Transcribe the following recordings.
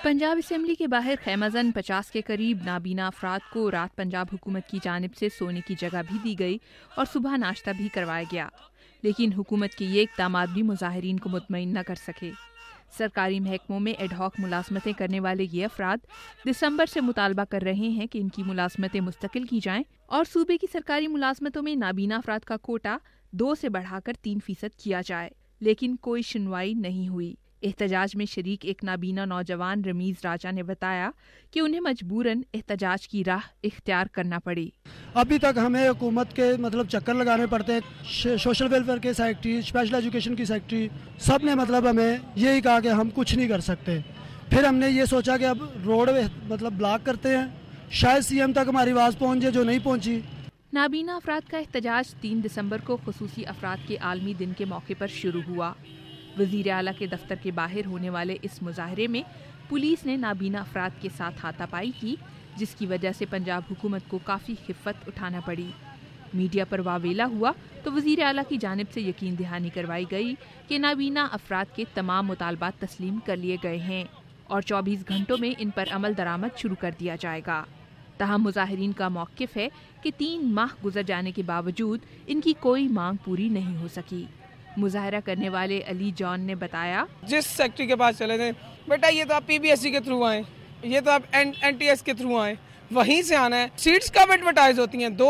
Punjab assembly के बाहर खैमजन 50 के करीब नाबीना अफराद को रात पंजाब हुकूमत की जानिब से सोने की जगह भी दी गई और सुबह नाश्ता भी करवाया गया, लेकिन हुकूमत के ये इक़दामात भी मुज़ाहिरीन को मुतमईन न कर सके। सरकारी महकमों में एडहॉक मुलाजमतें करने वाले ये अफराद दिसंबर से मुतालबा कर रहे हैं कि इनकी मुलाजमतें मुस्तकिल की जाएं और सूबे की सरकारी मुलाजमतों में नाबीना अफराद का कोटा 2 से बढ़ाकर 3% किया जाए, लेकिन कोई सुनवाई नहीं हुई। एहतजाज में शरीक एक नाबीना नौजवान रमीज राजा ने बताया कि उन्हें मजबूरन एहतजाज की राह इख्तियार करना पड़ी। अभी तक हमें हुकूमत के चक्कर लगाने पड़ते हैं। सोशल वेलफेयर के सेक्रेटरी, स्पेशल एजुकेशन की सेक्रेटरी, सब ने हमें यही कहा कि हम कुछ नहीं कर सकते। फिर हमने ये सोचा कि अब रोड ब्लॉक करते हैं, शायद सीएम तक हमारी आवाज़ पहुँच जाए, जो नहीं पहुँची। नाबीना अफराद का एहतजाज 3 दिसंबर को खुसूसी अफराद के आलमी दिन के मौके पर शुरू हुआ। वज़ीर आला के दफ्तर के बाहर होने वाले इस मुजाहरे में पुलिस ने नाबीना अफराद के साथ हाथापाई की, जिसकी वजह से पंजाब हुकूमत को काफ़ी खिफ़्फ़त उठाना पड़ी। मीडिया पर वावेला हुआ तो वज़ीर आला की जानिब से यकीन दहानी करवाई गई कि नाबीना अफराद के तमाम मुतालबात तस्लीम कर लिए गए हैं और 24 घंटों में इन पर अमल दरामद शुरू कर दिया जाएगा। ताहम मुजाहिरीन का मौक़िफ़ है कि 3 माह गुजर जाने के बावजूद इनकी कोई मांग पूरी नहीं हो सकी। मुजाहरा करने वाले अली जॉन ने बताया, जिस सेक्रेटरी के पास चले थे, बेटा ये तो आप पीबीएससी के थ्रू आए, ये तो आप एनटीएस के थ्रू आए, वहीं से आना है। सीट्स कब एडवर्टाइज होती हैं?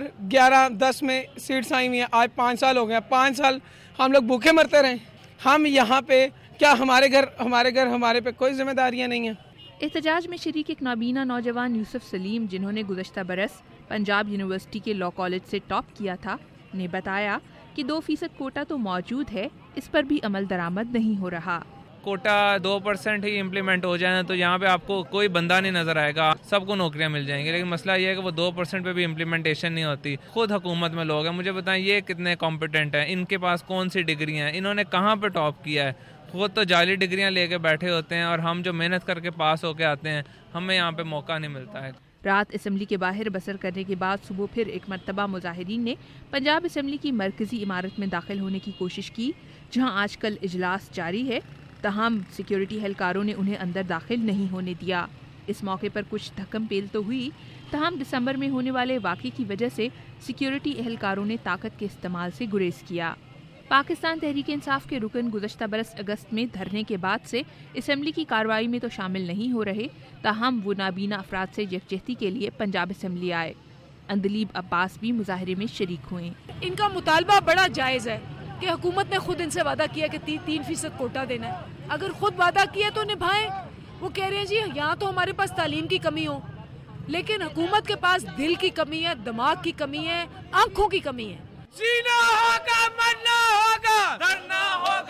2011-10 में सीट्स आई हुई हैं, आज 5 साल हो गए। 5 साल हम लोग भूखे मरते रहे। हम यहाँ पे क्या हमारे घर हमारे पे कोई जिम्मेदारियाँ नहीं हैं? एहतजाज में शरीक एक नाबीना नौजवान यूसुफ सलीम, जिन्होंने गुज़श्ता बरस पंजाब यूनिवर्सिटी के लॉ कॉलेज से टॉप किया था, ने बताया कि 2% कोटा तो मौजूद है, इस पर भी अमल दरामद नहीं हो रहा। कोटा 2% ही इम्प्लीमेंट हो जाए तो यहाँ पे आपको कोई बंदा नहीं नजर आएगा, सबको नौकरियाँ मिल जाएंगी, लेकिन मसला ये है कि वो 2% पे भी इम्प्लीमेंटेशन नहीं होती। खुद हुकूमत में लोग हैं, मुझे बताएं ये कितने कॉम्पिटेंट हैं, इनके पास कौन सी डिग्रियाँ हैं, इन्होंने कहाँ पे टॉप किया है? खुद तो जाली डिग्रियाँ लेके बैठे होते हैं और हम जो मेहनत करके पास होके आते हैं, हमें यहाँ पे मौका नहीं मिलता है। रात असेंबली के बाहर बसर करने के बाद सुबह फिर एक मरतबा मुजाहिरीन ने पंजाब असेंबली की मरकजी इमारत में दाखिल होने की कोशिश की, जहां आजकल इजलास जारी है। तमाम सिक्योरिटी एहलकारों ने उन्हें अंदर दाखिल नहीं होने दिया। इस मौके पर कुछ धक्कम पेल तो हुई, तमाम दिसंबर में होने वाले वाक़े की वजह से सिक्योरिटी एहलकारों ने ताकत के इस्तेमाल से गुरेज किया। पाकिस्तान तहरीक इंसाफ के रुकन गुज़श्ता बरस अगस्त में धरने के बाद से असेंबली की कार्रवाई में तो शामिल नहीं हो रहे, ताहम वो नाबीना अफराद से यकजहती के लिए पंजाब असेंबली आए। अंदलीब अब्बास भी मुजाहरे में शरीक हुए। इनका मुतालबा बड़ा जायज़ है कि हुकूमत ने खुद इनसे वादा किया कि 3% कोटा देना है। अगर खुद वादा किया तो निभाएं। वो कह रहे हैं जी यहाँ तो हमारे पास तालीम की कमी हो, लेकिन हुकूमत के पास दिल की कमी है, दिमाग की कमी है, आंखों की कमी है। जीना होगा, मरना होगा, धरना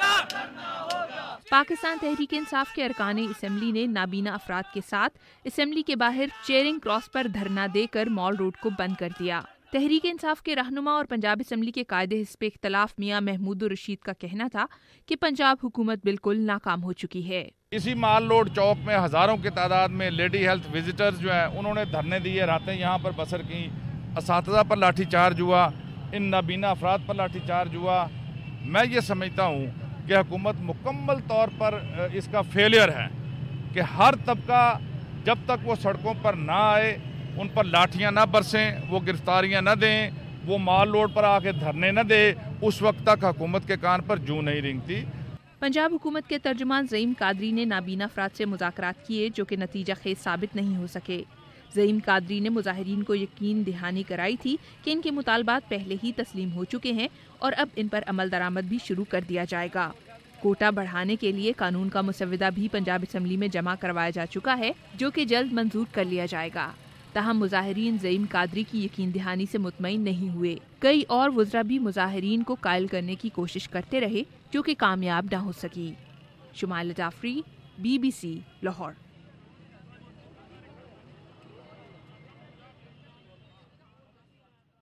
होगा। पाकिस्तान तहरीक इंसाफ के अरकान असेंबली ने नाबीना अफराद के साथ असेंबली के बाहर चेयरिंग क्रॉस पर धरना देकर मॉल रोड को बंद कर दिया। तहरीक इंसाफ के रहनुमा और पंजाब असेंबली के कायदे हिस्ब इख्तलाफ मियां महमूद रशीद का कहना था कि पंजाब हुकूमत बिल्कुल नाकाम हो चुकी है। इसी माल रोड चौक में हजारों की तादाद में लेडी हेल्थ विजिटर्स जो है उन्होंने धरने दिए, रातें यहाँ पर बसर की। असातिज़ा पर लाठीचार्ज हुआ, इन नाबीना अफराद पर लाठीचार्ज हुआ। मैं ये समझता हूँ कि हुकूमत मुकम्मल तौर पर इसका फेलियर है कि हर तबका जब तक वो सड़कों पर ना आए, उन पर लाठियाँ ना बरसें, वो गिरफ्तारियाँ ना दें, वो माल रोड पर आके धरने न दे, उस वक्त तक हुकूमत के कान पर जूं नहीं रेंगती। पंजाब हुकूमत के तर्जुमान ज़ईम कादरी ने नाबीना अफराद से मुज़ाकरात किए, जो कि नतीजा खेज साबित नहीं हो सके। ज़ईम कादरी ने मुजाहिरीन को यकीन दहानी कराई थी कि इनके मुतालबात पहले ही तस्लीम हो चुके हैं और अब इन पर अमल दरामद भी शुरू कर दिया जाएगा। कोटा बढ़ाने के लिए कानून का मुसविदा भी पंजाब असेंबली में जमा करवाया जा चुका है, जो कि जल्द मंजूर कर लिया जाएगा। ताहम मुजाहिरीन ज़ईम कादरी की यकीन दहानी से मुतमईन नहीं हुए। कई और वज़रा भी मुजाहिरीन को कायल करने की कोशिश करते रहे, जो कि कामयाब न हो सकी। शुमाइला जाफरी, BBC, लाहौर।